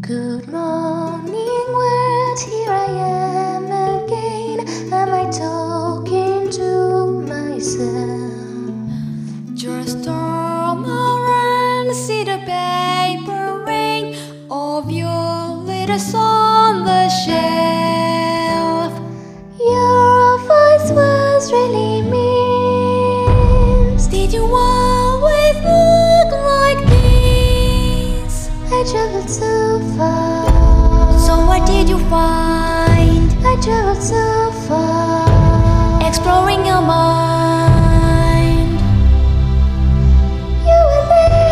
Good morning world, here I am again. Am I talking to myself? You're a storm around, see the paper rain of your letters on the shelf. Your voice was really mean. Did you always look like this? I traveled so far. So what did you find? I traveled so far. Exploring your mind. You were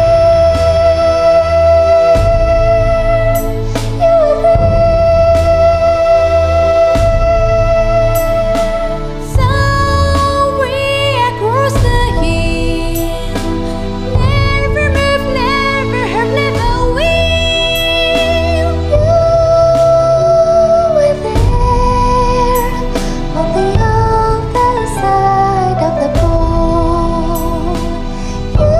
there. You were there. Somewhere across the hill, never move, never hurt, never will. You were there on the other side of the pole. You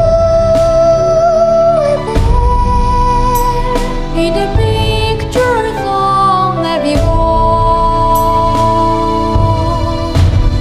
were there In the pictures on every wall.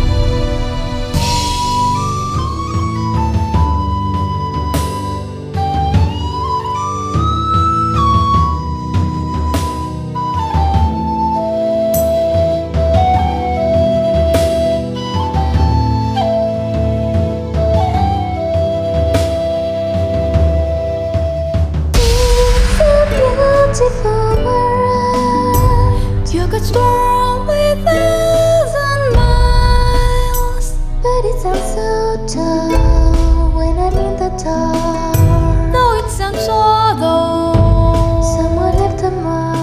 It's a beautiful world. You could stroll with 1,000 miles, But it sounds so dull when I'm in the dark. though it sounds so dull. Someone left a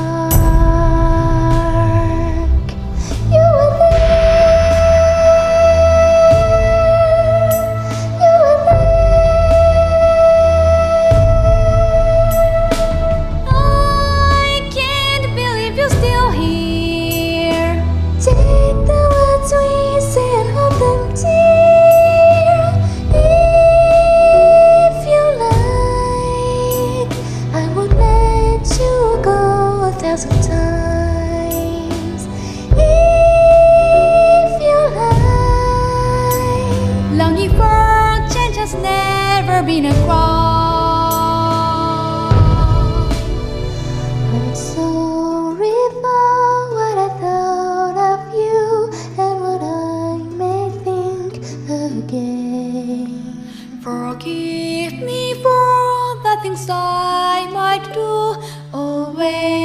mark. You were there. You were there. I can't believe you're still here. Take the words we say and hold them dear. If you like, I would let you go 1,000 times. If you like, Longing for change has never been a crime. I'm sorry for what I thought of you and what I may think again. Forgive me for the things I might do always.